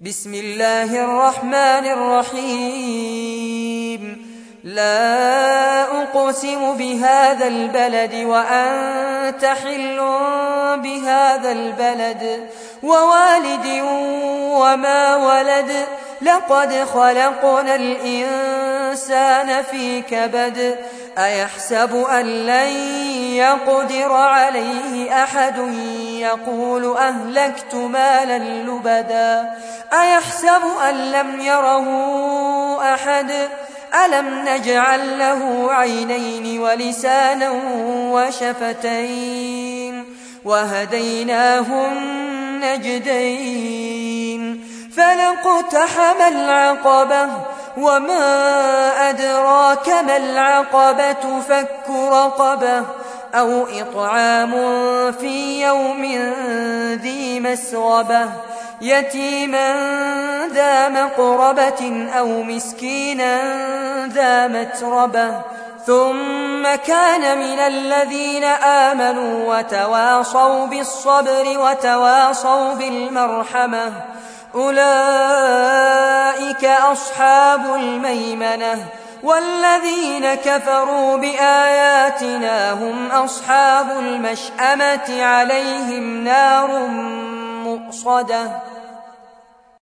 بسم الله الرحمن الرحيم. لا أقسم بهذا البلد وأنت حل بهذا البلد ووالد وما ولد. لقد خلقنا الإنسان في كبد. أيحسب أن لن يقدر عليه أحد يقول أهلكت مالا لبدا. أيحسب أن لم يره أحد ألم نجعل له عينين ولسانا وشفتين وهديناه النجدين. فلاقتحم العقبة وما أدراك ما العقبة فك رقبة أو إطعام في يوم ذي مسغبة يتيما ذا مقربة أو مسكينا ذا متربة ثم كان من الذين آمنوا وتواصوا بالصبر وتواصوا بالمرحمة أولئك أصحاب الميمنة. والذين كفروا بآياتنا هم أصحاب المشأمة عليهم نار مؤصدة.